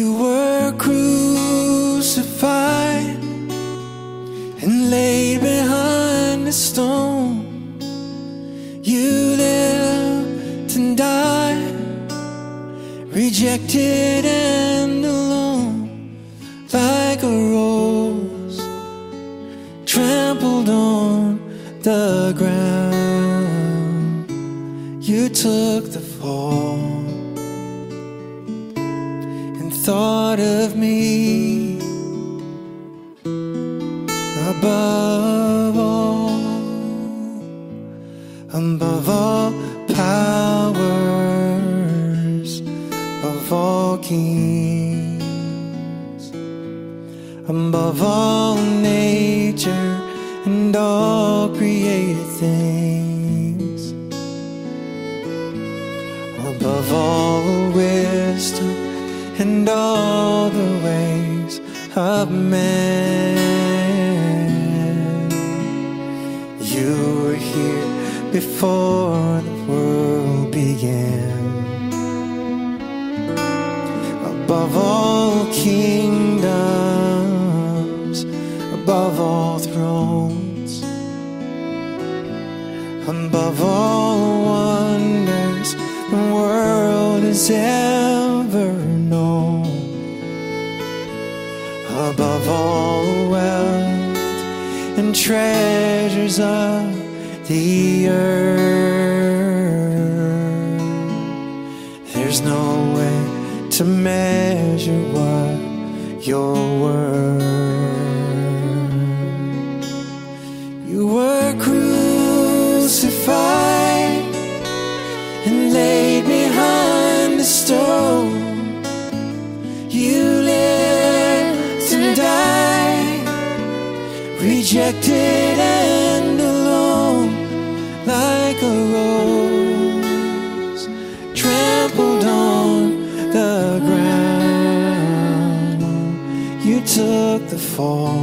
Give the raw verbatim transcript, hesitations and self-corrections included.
You were crucified and laid behind a stone. You lived and died, rejected and alone, like a rose trampled on the ground. You took the fall and thought of me above all, above all powers, above all kings, above all nature and all created things, above all wisdom and all the ways of man. You were here before the world began. Above all kingdoms, above all thrones, above all wonders the world has ever known, above all wealth and treasures of the earth. There's no way to measure what you're worth. You were crucified and laid behind a stone. You lived and died, rejected and alone, like a rose trampled on the ground. You took the fall